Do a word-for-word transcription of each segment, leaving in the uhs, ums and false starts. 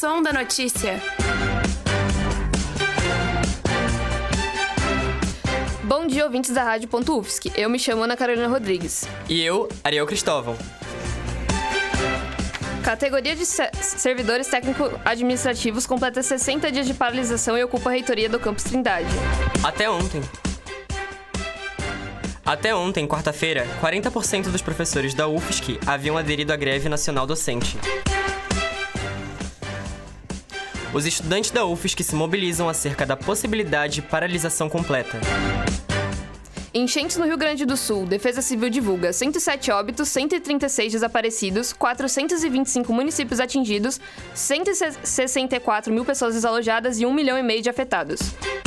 Som da Notícia. Bom dia, ouvintes da Rádio Ponto U F S C. Eu me chamo Ana Carolina Rodrigues. E eu, Ariel Cristóvão. Categoria de se- servidores técnico-administrativos completa sessenta dias de paralisação e ocupa a reitoria do Campus Trindade. Até ontem. Até ontem, quarta-feira, quarenta por cento dos professores da U F S C haviam aderido à greve nacional docente. Os estudantes da U F S C se mobilizam acerca da possibilidade de paralisação completa. Enchentes no Rio Grande do Sul. Defesa Civil divulga cento e sete óbitos, cento e trinta e seis desaparecidos, quatrocentos e vinte e cinco municípios atingidos, cento e sessenta e quatro mil pessoas desalojadas e um milhão e meio de afetados.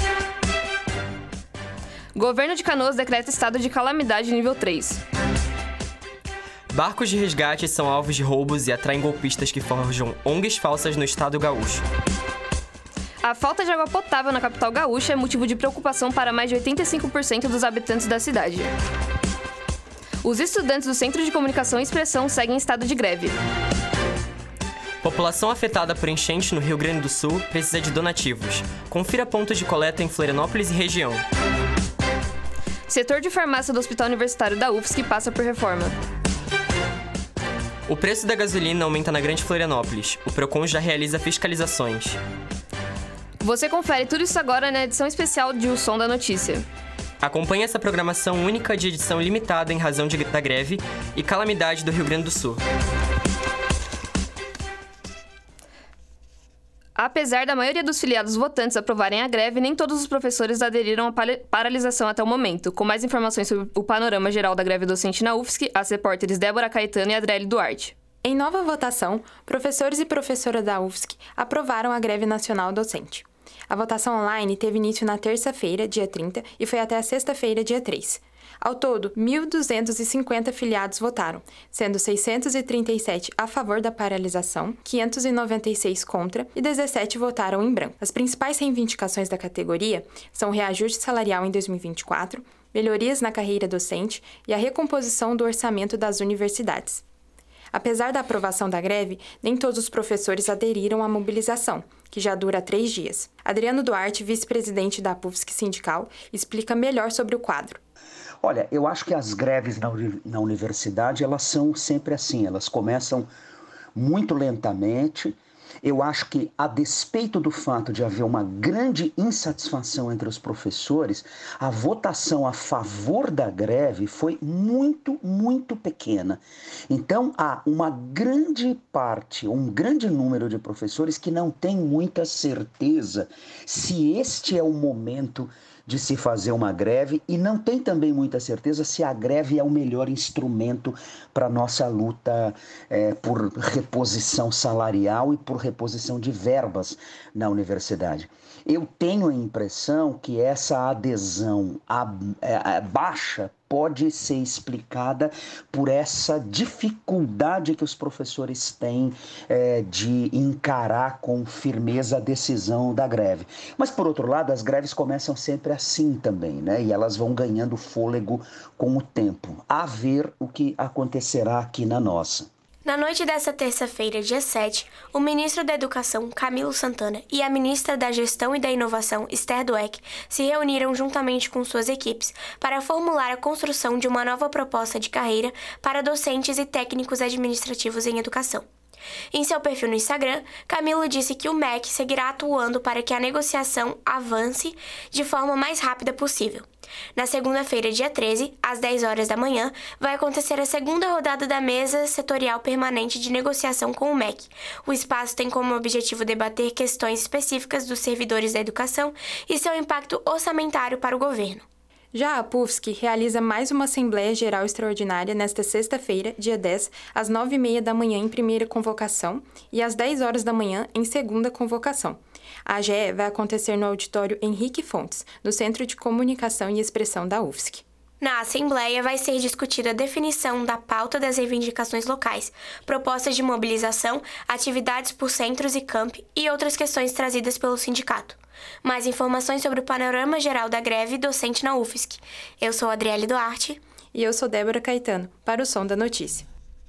Governo de Canoas decreta estado de calamidade nível três. Barcos de resgate são alvos de roubos e atraem golpistas que forjam O N Gs falsas no estado gaúcho. A falta de água potável na capital gaúcha é motivo de preocupação para mais de oitenta e cinco por cento dos habitantes da cidade. Os estudantes do Centro de Comunicação e Expressão seguem em estado de greve. População afetada por enchente no Rio Grande do Sul precisa de donativos. Confira pontos de coleta em Florianópolis e região. Setor de farmácia do Hospital Universitário da U F S C passa por reforma. O preço da gasolina aumenta na Grande Florianópolis. O Procon já realiza fiscalizações. Você confere tudo isso agora na edição especial de O Som da Notícia. Acompanhe essa programação única de edição limitada em razão de, da greve e calamidade do Rio Grande do Sul. Apesar da maioria dos filiados votantes aprovarem a greve, nem todos os professores aderiram à paralisação até o momento. Com mais informações sobre o panorama geral da greve docente na U F S C, as repórteres Débora Caetano e Adriele Duarte. Em nova votação, professores e professoras da U F S C aprovaram a greve nacional docente. A votação online teve início na terça-feira, dia trinta, e foi até a sexta-feira, dia três. Ao todo, mil duzentos e cinquenta filiados votaram, sendo seiscentos e trinta e sete a favor da paralisação, quinhentos e noventa e seis contra e dezessete votaram em branco. As principais reivindicações da categoria são o reajuste salarial em dois mil e vinte e quatro, melhorias na carreira docente e a recomposição do orçamento das universidades. Apesar da aprovação da greve, nem todos os professores aderiram à mobilização, que já dura três dias. Adriano Duarte, vice-presidente da P U F S C Sindical, explica melhor sobre o quadro. Olha, eu acho que as greves na, na universidade, elas são sempre assim, elas começam muito lentamente. Eu acho que, a despeito do fato de haver uma grande insatisfação entre os professores, a votação a favor da greve foi muito, muito pequena. Então, há uma grande parte, um grande número de professores que não tem muita certeza se este é o momento de se fazer uma greve e não tem também muita certeza se a greve é o melhor instrumento para a nossa luta é, por reposição salarial e por reposição de verbas na universidade. Eu tenho a impressão que essa adesão a, a, a baixa pode ser explicada por essa dificuldade que os professores têm é, de encarar com firmeza a decisão da greve. Mas, por outro lado, as greves começam sempre assim também, né? E elas vão ganhando fôlego com o tempo. A ver o que acontecerá aqui na nossa. Na noite desta terça-feira, dia sete, o ministro da Educação, Camilo Santana, e a ministra da Gestão e da Inovação, Esther Dweck, se reuniram juntamente com suas equipes para formular a construção de uma nova proposta de carreira para docentes e técnicos administrativos em educação. Em seu perfil no Instagram, Camilo disse que o M E C seguirá atuando para que a negociação avance de forma mais rápida possível. Na segunda-feira, dia treze, às dez horas da manhã, vai acontecer a segunda rodada da Mesa Setorial Permanente de Negociação com o M E C. O espaço tem como objetivo debater questões específicas dos servidores da educação e seu impacto orçamentário para o governo. Já a P U F S C realiza mais uma Assembleia Geral Extraordinária nesta sexta-feira, dia dez, às nove e meia da manhã em primeira convocação e às dez horas da manhã em segunda convocação. A A G E vai acontecer no auditório Henrique Fontes, no Centro de Comunicação e Expressão da U F S C. Na Assembleia vai ser discutida a definição da pauta das reivindicações locais, propostas de mobilização, atividades por centros e campi e outras questões trazidas pelo sindicato. Mais informações sobre o panorama geral da greve docente na U F S C. Eu sou Adriele Duarte. E eu sou Débora Caetano, para o Som da Notícia.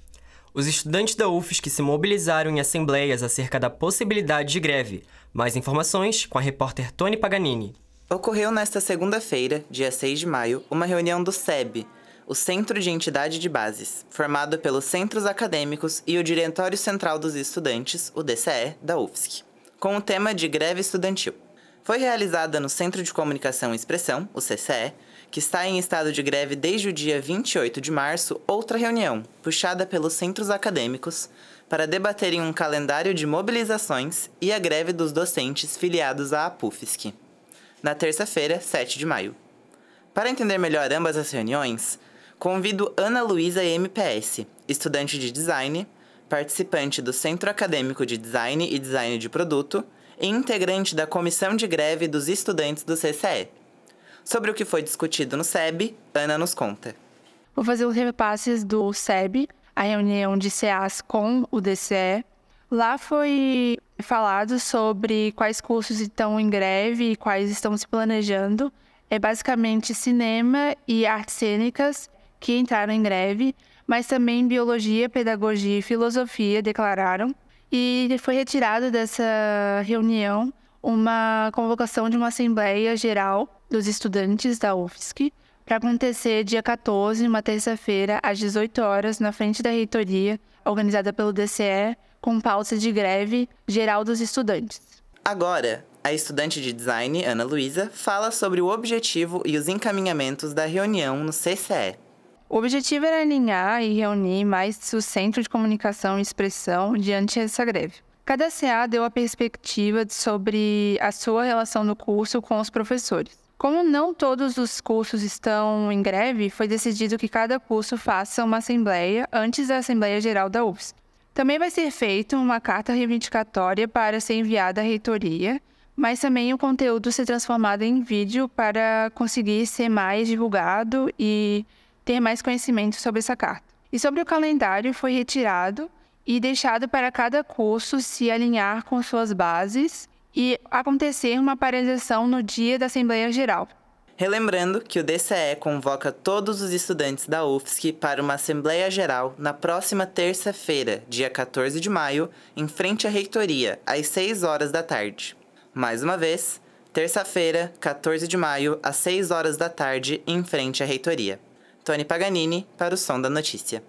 Os estudantes da U F S C se mobilizaram em assembleias acerca da possibilidade de greve. Mais informações com a repórter Tony Paganini. Ocorreu nesta segunda-feira, dia seis de maio, uma reunião do S E B, o Centro de Entidade de Bases, formado pelos centros acadêmicos e o Diretório Central dos Estudantes, o D C E, da U F S C, com o tema de greve estudantil. Foi realizada no Centro de Comunicação e Expressão, o C C E, que está em estado de greve desde o dia vinte e oito de março, outra reunião, puxada pelos centros acadêmicos, para debaterem um calendário de mobilizações e a greve dos docentes filiados à A P U F S C, na terça-feira, sete de maio. Para entender melhor ambas as reuniões, convido Ana Luísa M P S, estudante de design, participante do Centro Acadêmico de Design e Design de Produto e integrante da Comissão de Greve dos Estudantes do C C E. Sobre o que foi discutido no S E B, Ana nos conta. Vou fazer os repasses do S E B, a reunião de C A S com o D C E. Lá foi falado sobre quais cursos estão em greve e quais estão se planejando. É basicamente cinema e artes cênicas que entraram em greve, mas também biologia, pedagogia e filosofia declararam. E foi retirado dessa reunião uma convocação de uma Assembleia Geral dos Estudantes da U F S C para acontecer dia quatorze, uma terça-feira, às dezoito horas, na frente da reitoria, organizada pelo D C E, com pauta de greve geral dos estudantes. Agora, a estudante de design, Ana Luísa, fala sobre o objetivo e os encaminhamentos da reunião no C C E. O objetivo era alinhar e reunir mais o Centro de Comunicação e Expressão diante dessa greve. Cada C A deu a perspectiva sobre a sua relação no curso com os professores. Como não todos os cursos estão em greve, foi decidido que cada curso faça uma assembleia antes da Assembleia Geral da U F S C. Também vai ser feita uma carta reivindicatória para ser enviada à reitoria, mas também o conteúdo ser transformado em vídeo para conseguir ser mais divulgado e ter mais conhecimento sobre essa carta. E sobre o calendário, foi retirado e deixado para cada curso se alinhar com suas bases e acontecer uma paralisação no dia da Assembleia Geral. Relembrando que o D C E convoca todos os estudantes da U F S C para uma Assembleia Geral na próxima terça-feira, dia quatorze de maio, em frente à reitoria, às seis horas da tarde. Mais uma vez, terça-feira, quatorze de maio, às seis horas da tarde, em frente à reitoria. Tony Paganini, para o Som da Notícia.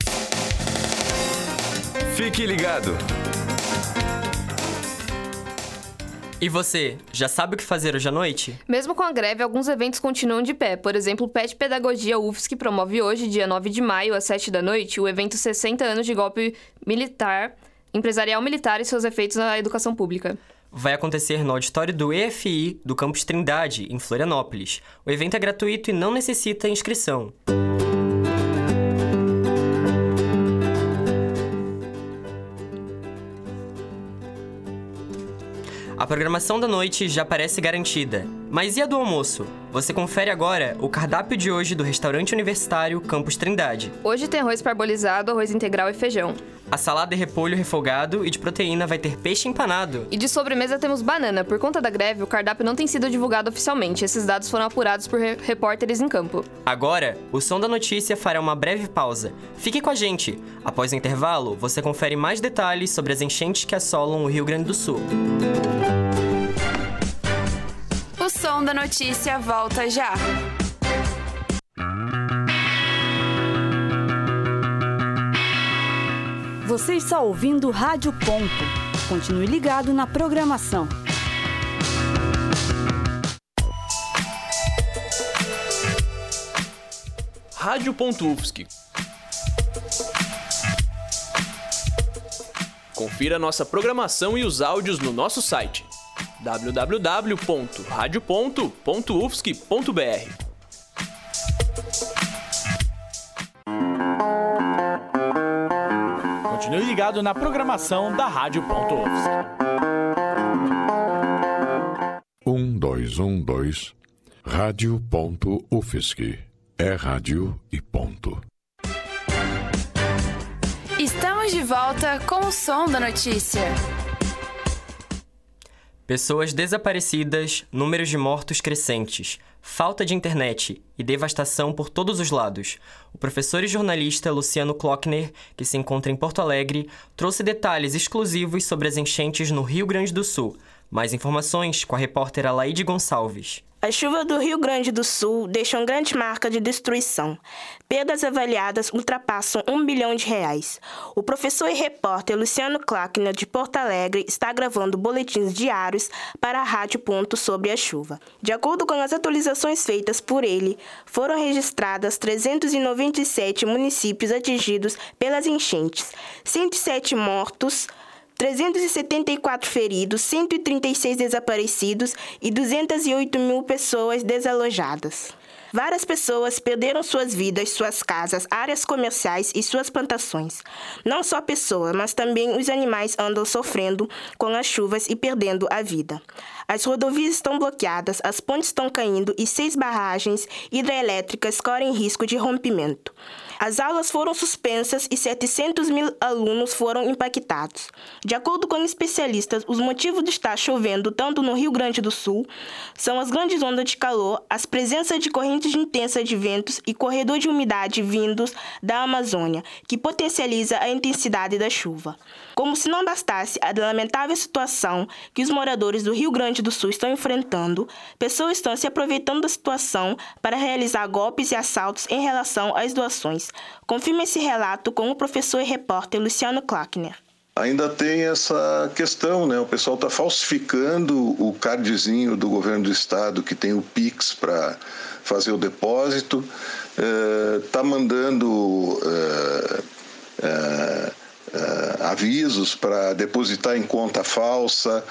Fique ligado! E você, já sabe o que fazer hoje à noite? Mesmo com a greve, alguns eventos continuam de pé. Por exemplo, o P E T Pedagogia U F S C promove hoje, dia nove de maio, às sete da noite, o evento sessenta anos de golpe militar, empresarial militar e seus efeitos na educação pública. Vai acontecer no auditório do E F I do Campus Trindade, em Florianópolis. O evento é gratuito e não necessita inscrição. A programação da noite já parece garantida. Mas e a do almoço? Você confere agora o cardápio de hoje do restaurante universitário Campus Trindade. Hoje tem arroz parbolizado, arroz integral e feijão. A salada é repolho refogado e de proteína vai ter peixe empanado. E de sobremesa temos banana. Por conta da greve, o cardápio não tem sido divulgado oficialmente. Esses dados foram apurados por re- repórteres em campo. Agora, o Som da Notícia fará uma breve pausa. Fique com a gente. Após o intervalo, você confere mais detalhes sobre as enchentes que assolam o Rio Grande do Sul. O Som da Notícia volta já. Você está ouvindo Rádio Ponto. Continue ligado na programação. Rádio Ponto U F S C. Confira nossa programação e os áudios no nosso site w w w ponto radio ponto ponto u f s c ponto b r. Continue ligado na programação da Rádio Ponto U F S C. um, dois, um, dois, Rádio Ponto U F S C. É rádio e ponto. Estamos de volta com o Som da Notícia. Pessoas desaparecidas, números de mortos crescentes, falta de internet e devastação por todos os lados. O professor e jornalista Luciano Klockner, que se encontra em Porto Alegre, trouxe detalhes exclusivos sobre as enchentes no Rio Grande do Sul. Mais informações com a repórter Alaide Gonçalves. As chuvas do Rio Grande do Sul deixam grande marca de destruição. Perdas avaliadas ultrapassam um bilhão de reais. O professor e repórter Luciano Klockner, de Porto Alegre, está gravando boletins diários para a Rádio Ponto sobre a chuva. De acordo com as atualizações feitas por ele, foram registradas trezentos e noventa e sete municípios atingidos pelas enchentes, cento e sete mortos, trezentos e setenta e quatro feridos, cento e trinta e seis desaparecidos e duzentas e oito mil pessoas desalojadas. Várias pessoas perderam suas vidas, suas casas, áreas comerciais e suas plantações. Não só pessoas, mas também os animais andam sofrendo com as chuvas e perdendo a vida. As rodovias estão bloqueadas, as pontes estão caindo e seis barragens hidrelétricas correm risco de rompimento. As aulas foram suspensas e setecentos mil alunos foram impactados. De acordo com especialistas, os motivos de estar chovendo tanto no Rio Grande do Sul são as grandes ondas de calor, as presenças de correntes intensas de ventos e corredor de umidade vindos da Amazônia, que potencializa a intensidade da chuva. Como se não bastasse a lamentável situação que os moradores do Rio Grande do Sul estão enfrentando, pessoas estão se aproveitando da situação para realizar golpes e assaltos em relação às doações. Confirma esse relato com o professor e repórter Luciano Klockner. Ainda tem essa questão, né? O pessoal está falsificando o cardzinho do governo do estado, que tem o Pix para fazer o depósito, está uh, mandando uh, uh, uh, avisos para depositar em conta falsa,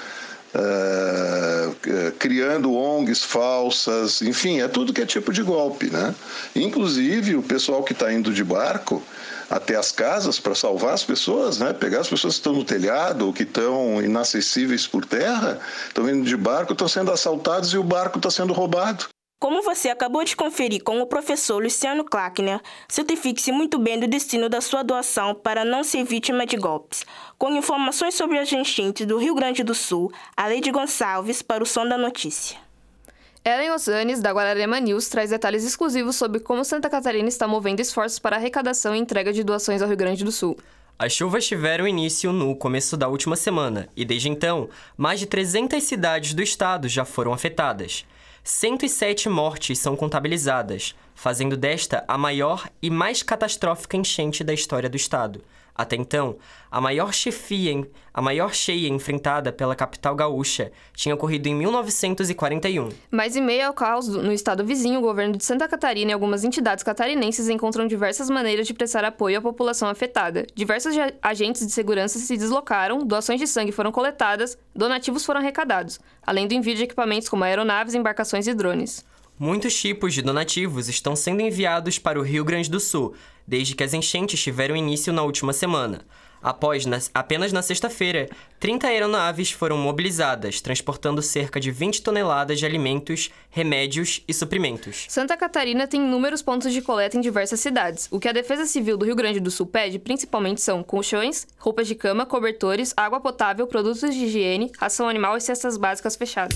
Uh, uh, criando O N Gs falsas, enfim, é tudo que é tipo de golpe, né? Inclusive, o pessoal que está indo de barco até as casas para salvar as pessoas, né? Pegar as pessoas que estão no telhado ou que estão inacessíveis por terra, estão indo de barco, estão sendo assaltados e o barco está sendo roubado. Como você acabou de conferir com o professor Luciano Klockner, certifique-se muito bem do destino da sua doação para não ser vítima de golpes. Com informações sobre as enchentes do Rio Grande do Sul, Alaide Gonçalves para o Som da Notícia. Ellen Osanes, da Guararema News, traz detalhes exclusivos sobre como Santa Catarina está movendo esforços para arrecadação e entrega de doações ao Rio Grande do Sul. As chuvas tiveram início no começo da última semana e, desde então, mais de trezentas cidades do estado já foram afetadas. cento e sete mortes são contabilizadas, fazendo desta a maior e mais catastrófica enchente da história do estado. Até então, a maior chefia, a maior cheia enfrentada pela capital gaúcha tinha ocorrido em mil novecentos e quarenta e um. Mas em meio ao caos no estado vizinho, o governo de Santa Catarina e algumas entidades catarinenses encontram diversas maneiras de prestar apoio à população afetada. Diversos agentes de segurança se deslocaram, doações de sangue foram coletadas, donativos foram arrecadados, além do envio de equipamentos como aeronaves, embarcações e drones. Muitos tipos de donativos estão sendo enviados para o Rio Grande do Sul, desde que as enchentes tiveram início na última semana. Após, nas, apenas na sexta-feira, trinta aeronaves foram mobilizadas, transportando cerca de vinte toneladas de alimentos, remédios e suprimentos. Santa Catarina tem inúmeros pontos de coleta em diversas cidades. O que a Defesa Civil do Rio Grande do Sul pede, principalmente, são colchões, roupas de cama, cobertores, água potável, produtos de higiene, ração animal e cestas básicas fechadas.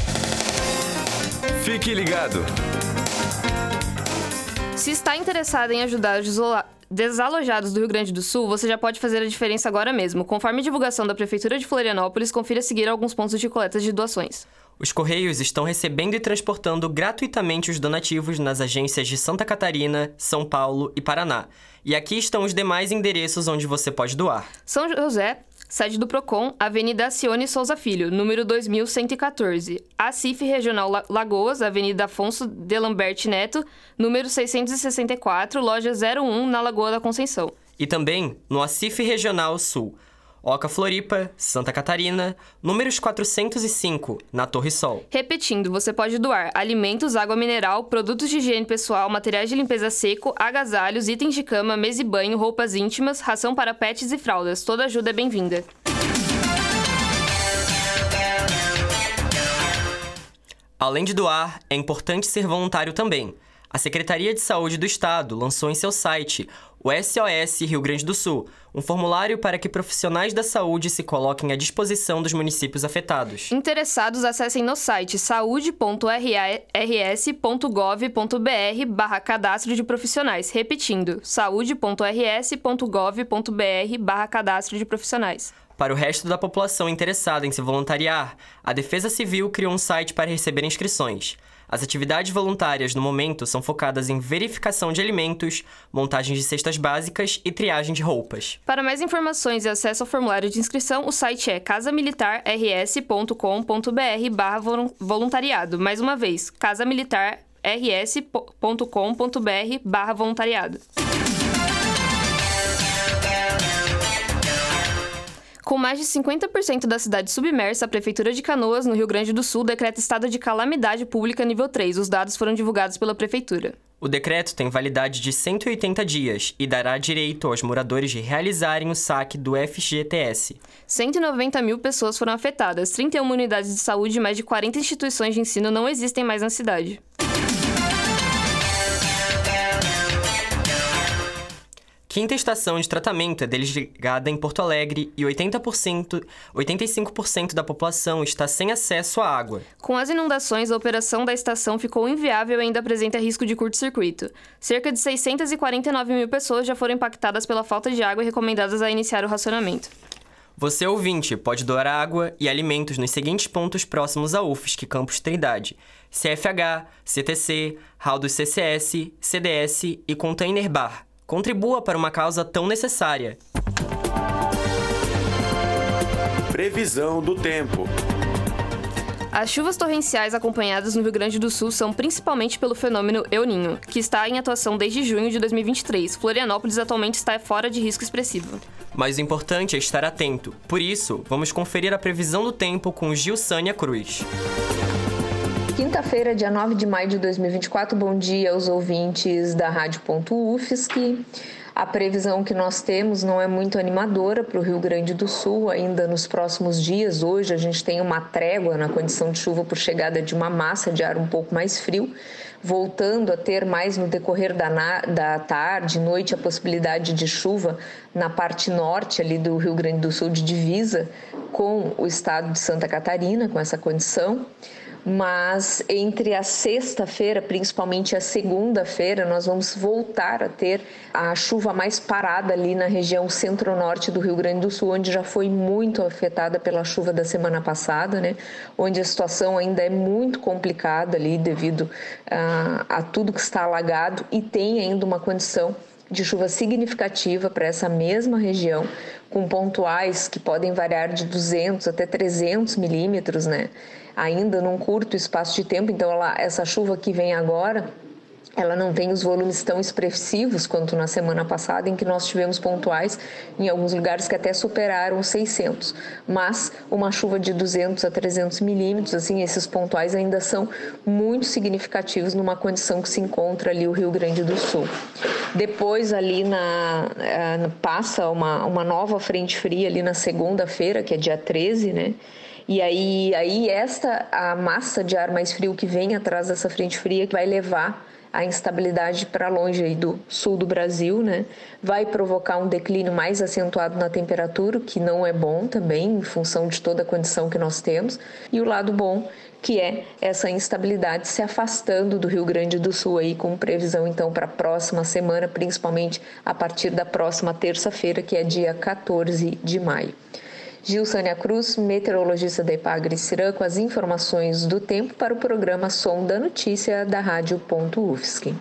Fique ligado! Se está interessado em ajudar os desalojados do Rio Grande do Sul, você já pode fazer a diferença agora mesmo. Conforme a divulgação da Prefeitura de Florianópolis, confira a seguir alguns pontos de coleta de doações. Os Correios estão recebendo e transportando gratuitamente os donativos nas agências de Santa Catarina, São Paulo e Paraná. E aqui estão os demais endereços onde você pode doar. São José, sede do Procon, Avenida Acione Souza Filho, número dois mil cento e catorze. A C I F Regional Lagoas, Avenida Afonso de Lambert Neto, número seiscentos e sessenta e quatro, loja zero um, na Lagoa da Conceição. E também no A C I F Regional Sul, Oca Floripa, Santa Catarina, números quatrocentos e cinco, na Torre Sol. Repetindo, você pode doar alimentos, água mineral, produtos de higiene pessoal, materiais de limpeza seco, agasalhos, itens de cama, mesa e banho, roupas íntimas, ração para pets e fraldas. Toda ajuda é bem-vinda. Além de doar, é importante ser voluntário também. A Secretaria de Saúde do Estado lançou em seu site o S O S Rio Grande do Sul, um formulário para que profissionais da saúde se coloquem à disposição dos municípios afetados. Interessados, acessem no site saúde ponto r s ponto gov ponto b r barra cadastro de profissionais. Repetindo, saúde ponto r s ponto gov ponto b r barra cadastro de profissionais. Para o resto da população interessada em se voluntariar, a Defesa Civil criou um site para receber inscrições. As atividades voluntárias, no momento, são focadas em verificação de alimentos, montagem de cestas básicas e triagem de roupas. Para mais informações e acesso ao formulário de inscrição, o site é casamilitar r s ponto com ponto b r barra voluntariado. Mais uma vez, casamilitar r s ponto com ponto b r barra voluntariado. Com mais de cinquenta por cento da cidade submersa, a Prefeitura de Canoas, no Rio Grande do Sul, decreta estado de calamidade pública nível três. Os dados foram divulgados pela Prefeitura. O decreto tem validade de cento e oitenta dias e dará direito aos moradores de realizarem o saque do F G T S. cento e noventa mil pessoas foram afetadas, trinta e uma unidades de saúde e mais de quarenta instituições de ensino não existem mais na cidade. Quinta estação de tratamento é desligada em Porto Alegre e oitenta por cento, oitenta e cinco por cento da população está sem acesso à água. Com as inundações, a operação da estação ficou inviável e ainda apresenta risco de curto-circuito. Cerca de seiscentas e quarenta e nove mil pessoas já foram impactadas pela falta de água e recomendadas a iniciar o racionamento. Você, ouvinte, pode doar água e alimentos nos seguintes pontos próximos à U F S C Campus Trindade: C F H, C T C, Hall do C C S, C D S e Container Bar. Contribua para uma causa tão necessária. Previsão do tempo. As chuvas torrenciais acompanhadas no Rio Grande do Sul são principalmente pelo fenômeno El Niño, que está em atuação desde junho de dois mil e vinte e três. Florianópolis atualmente está fora de risco expressivo. Mas o importante é estar atento. Por isso, vamos conferir a previsão do tempo com Gilsânia Cruz. Quinta-feira, dia nove de maio de dois mil e vinte e quatro, bom dia aos ouvintes da Rádio U F S C. A previsão que nós temos não é muito animadora para o Rio Grande do Sul ainda nos próximos dias. Hoje a gente tem uma trégua na condição de chuva por chegada de uma massa de ar um pouco mais frio, voltando a ter mais no decorrer da, na, da tarde, noite, a possibilidade de chuva na parte norte ali do Rio Grande do Sul, de divisa com o estado de Santa Catarina, com essa condição. Mas entre a sexta-feira, principalmente a segunda-feira, nós vamos voltar a ter a chuva mais parada ali na região centro-norte do Rio Grande do Sul, onde já foi muito afetada pela chuva da semana passada, né? Onde a situação ainda é muito complicada ali devido a, a tudo que está alagado e tem ainda uma condição de chuva significativa para essa mesma região, com pontuais que podem variar de duzentos até trezentos milímetros, né? Ainda num curto espaço de tempo. Então ela, essa chuva que vem agora, ela não tem os volumes tão expressivos quanto na semana passada, em que nós tivemos pontuais em alguns lugares que até superaram os seiscentos. Mas uma chuva de duzentos a trezentos milímetros, assim, esses pontuais ainda são muito significativos numa condição que se encontra ali o Rio Grande do Sul. Depois ali na, passa uma, uma nova frente fria ali na segunda-feira, que é dia treze, né? E aí, aí esta, a massa de ar mais frio que vem atrás dessa frente fria, que vai levar a instabilidade para longe aí do sul do Brasil, né? Vai provocar um declínio mais acentuado na temperatura, o que não é bom também, em função de toda a condição que nós temos. E o lado bom, que é essa instabilidade se afastando do Rio Grande do Sul aí, com previsão então para a próxima semana, principalmente a partir da próxima terça-feira, que é dia quatorze de maio. Gilsânia Cruz, meteorologista da Ipagre-Cirã, com as informações do tempo para o programa Som da Notícia da Rádio U F S C.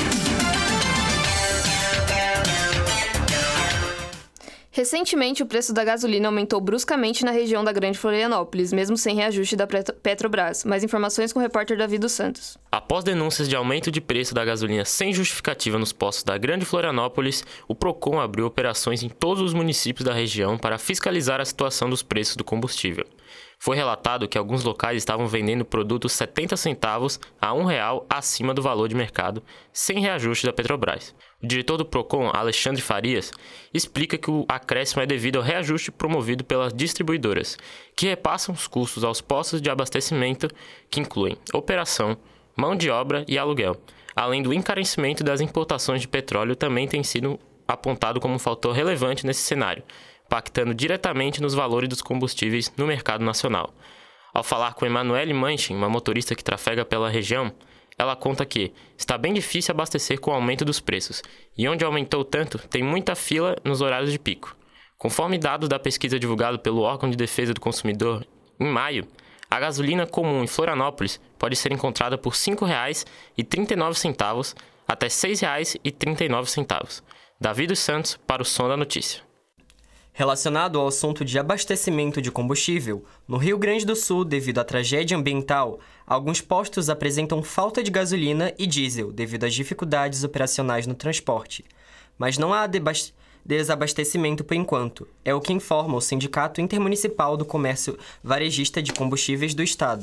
Recentemente, o preço da gasolina aumentou bruscamente na região da Grande Florianópolis, mesmo sem reajuste da Petrobras. Mais informações com o repórter Davi dos Santos. Após denúncias de aumento de preço da gasolina sem justificativa nos postos da Grande Florianópolis, o Procon abriu operações em todos os municípios da região para fiscalizar a situação dos preços do combustível. Foi relatado que alguns locais estavam vendendo produtos setenta centavos a um real acima do valor de mercado, sem reajuste da Petrobras. O diretor do Procon, Alexandre Farias, explica que o acréscimo é devido ao reajuste promovido pelas distribuidoras, que repassam os custos aos postos de abastecimento, que incluem operação, mão de obra e aluguel. Além do encarecimento das importações de petróleo, também tem sido apontado como um fator relevante nesse cenário, impactando diretamente nos valores dos combustíveis no mercado nacional. Ao falar com Emanuele Manchin, uma motorista que trafega pela região, ela conta que está bem difícil abastecer com o aumento dos preços, e onde aumentou tanto, tem muita fila nos horários de pico. Conforme dados da pesquisa divulgada pelo órgão de defesa do consumidor em maio, a gasolina comum em Florianópolis pode ser encontrada por cinco reais e trinta e nove centavos até seis reais e trinta e nove centavos. Davi dos Santos para o Som da Notícia. Relacionado ao assunto de abastecimento de combustível, no Rio Grande do Sul, devido à tragédia ambiental, alguns postos apresentam falta de gasolina e diesel devido às dificuldades operacionais no transporte. Mas não há debas- desabastecimento por enquanto, é o que informa o Sindicato Intermunicipal do Comércio Varejista de Combustíveis do Estado.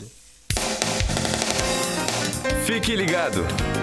Fique ligado!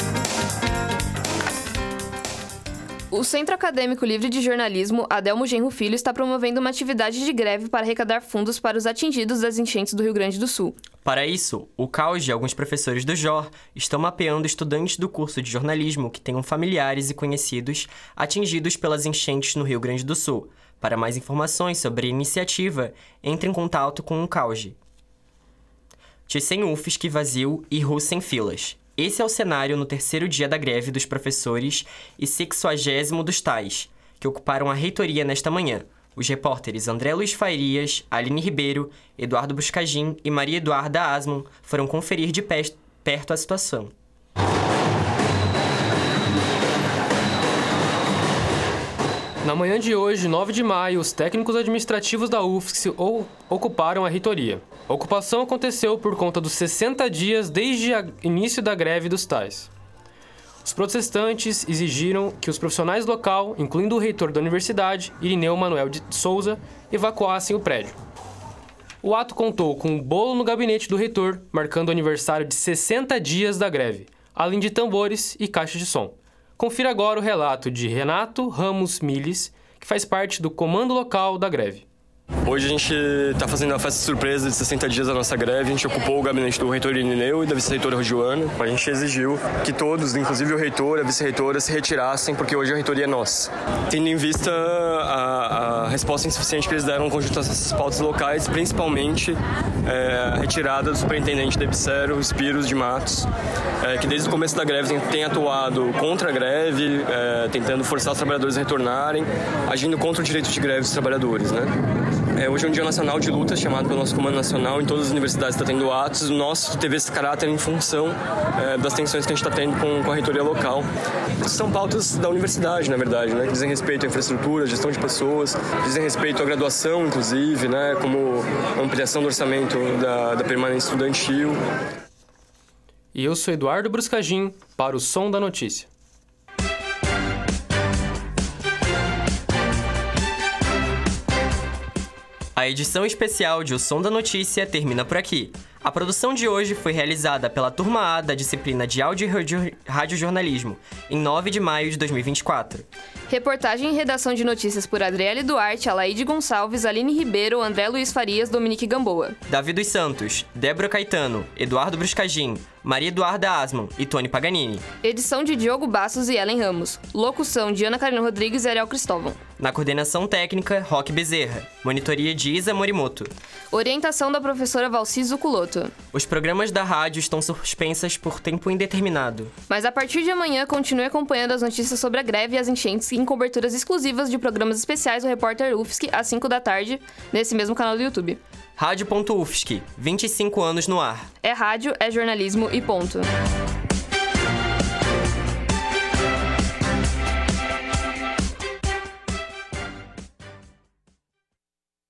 O Centro Acadêmico Livre de Jornalismo, Adelmo Genro Filho, está promovendo uma atividade de greve para arrecadar fundos para os atingidos das enchentes do Rio Grande do Sul. Para isso, o C A U J e alguns professores do J O R estão mapeando estudantes do curso de jornalismo que tenham familiares e conhecidos atingidos pelas enchentes no Rio Grande do Sul. Para mais informações sobre a iniciativa, entre em contato com o C A U J. Thyssen U F S C vazio e Rua sem filas. Esse é o cenário no terceiro dia da greve dos professores e sexagésimo dos tais, que ocuparam a reitoria nesta manhã. Os repórteres André Luiz Farias, Aline Ribeiro, Eduardo Buscagin e Maria Eduarda Asman foram conferir de perto a situação. Na manhã de hoje, nove de maio, os técnicos administrativos da U F S C ocuparam a reitoria. A ocupação aconteceu por conta dos sessenta dias desde o início da greve dos tais. Os protestantes exigiram que os profissionais do local, incluindo o reitor da universidade, Irineu Manuel de Souza, evacuassem o prédio. O ato contou com um bolo no gabinete do reitor, marcando o aniversário de sessenta dias da greve, além de tambores e caixas de som. Confira agora o relato de Renato Ramos Miles, que faz parte do comando local da greve. Hoje a gente está fazendo uma festa surpresa de sessenta dias da nossa greve. A gente ocupou o gabinete do reitor Irineu e da vice-reitora Joana. A gente exigiu que todos, inclusive o reitor e a vice-reitora, se retirassem, porque hoje a reitoria é nossa. Tendo em vista a, a resposta insuficiente que eles deram conjunto a essas pautas locais, principalmente é, a retirada do superintendente da Ebsero, Espiros de Matos, é, que desde o começo da greve tem, tem atuado contra a greve, é, tentando forçar os trabalhadores a retornarem, agindo contra o direito de greve dos trabalhadores, né? É, hoje é um dia nacional de lutas, chamado pelo nosso comando nacional. Em todas as universidades está tendo atos. O nosso teve esse caráter em função é, das tensões que a gente está tendo com, com a reitoria local. São pautas da universidade, na verdade, né? Que dizem respeito à infraestrutura, à gestão de pessoas, dizem respeito à graduação, inclusive, né? Como ampliação do orçamento da, da permanência estudantil. E eu sou Eduardo Bruscagin, para o Som da Notícia. A edição especial de O Som da Notícia termina por aqui. A produção de hoje foi realizada pela Turma A da disciplina de Áudio e Radiojornalismo, em nove de maio de dois mil e vinte e quatro. Reportagem e redação de notícias por Adriele Duarte, Alaide Gonçalves, Aline Ribeiro, André Luiz Farias, Dominique Gamboa. Davi dos Santos, Débora Caetano, Eduardo Bruscagin, Maria Eduarda Asman e Tony Paganini. Edição de Diogo Bassos e Ellen Ramos. Locução de Ana Carolina Rodrigues e Ariel Cristóvão. Na coordenação técnica, Roque Bezerra. Monitoria de Isa Morimoto. Orientação da professora Valci Zuculoto. Os programas da rádio estão suspensas por tempo indeterminado. Mas a partir de amanhã, continue acompanhando as notícias sobre a greve e as enchentes em coberturas exclusivas de programas especiais do Repórter U F S C às cinco da tarde, nesse mesmo canal do YouTube. Rádio.U F S C, vinte e cinco anos no ar. É rádio, é jornalismo e ponto.